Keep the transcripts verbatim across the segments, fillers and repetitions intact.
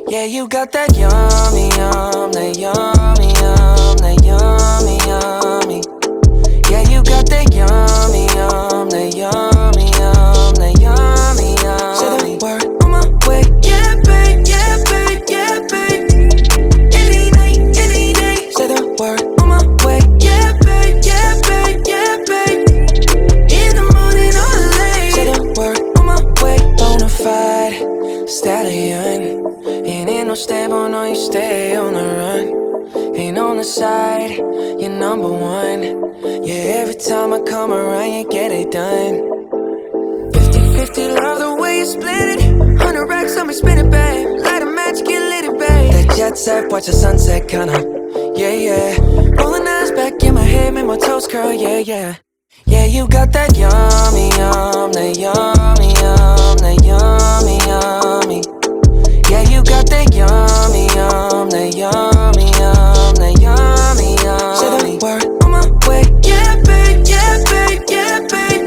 Yeah, you got that yummy, yum, that yummy, yum, that yummy, yummy. Yeah, you got that yummy, yum, that yummy, yum, that yummy, yummy. Say the word on my way. Yeah, babe, yeah, babe, yeah, babe. Any night, any day. Say the word on my way. Yeah, babe, yeah, babe, yeah, babe. In the morning or late. Say the word on my way. Bonafide stallion. Ain't in no stable, no, you stay on the run. Ain't on the side, you're number one. Yeah, every time I come around, you get it done. Fifty fifty, love the way you split it. Hundred racks on me, spin it, babe. Light a match, get lit, babe. That jet set, watch the sunset, kinda. Yeah, yeah. Rolling eyes back in my head, make my toes curl, yeah, yeah. Yeah, you got that yummy, yum, that yummy, yum, that yummy, yummy. Yeah, you got that yummy, yum, that yummy, yum, that yummy, yummy. Say the word on my way. Yeah, babe, yeah, babe, yeah, babe.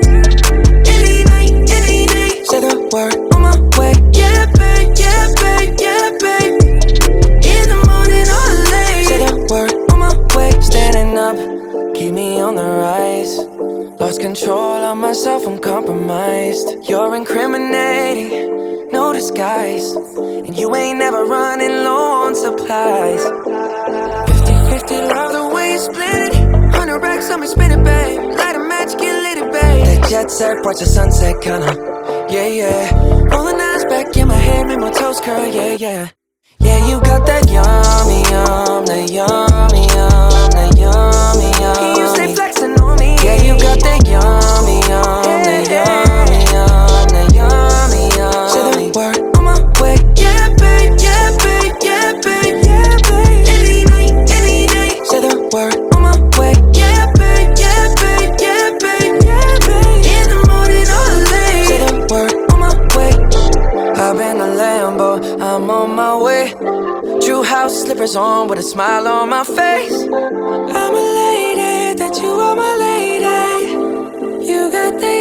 Any night, any day. Say the word on my way. Yeah, babe, yeah, babe, yeah, babe. In the morning or late. Say the word on my way. Standing up, keep me on the rise. Lost control of myself, I'm compromised. You're incriminating, no disguise. And you ain't never running low on supplies. Fifty fifty, love the way you split it. Hundred racks on me, spin it, babe. Light a match, get lit, babe. That jet set, watch the sunset, kinda. Yeah, yeah. Rolling eyes back in my head, make my toes curl, yeah, yeah. Yeah, you got that yummy, yum, that yummy, yum, that yummy, yummy. You stay flexing on me. Yeah, you got that yummy, yum, that yummy, yum, that yummy, yum. Say the word on my way. Yeah, babe, yeah, babe, yeah, babe, yeah, babe. Any night, any day. Say the word on my way. Yeah, babe, yeah, babe, yeah, babe, yeah, babe. In the morning or late. Say the word on my way. I've been a Lambo, I'm on my way. True house slippers on with a smile on my face. I'm elated that you are my lady. You got the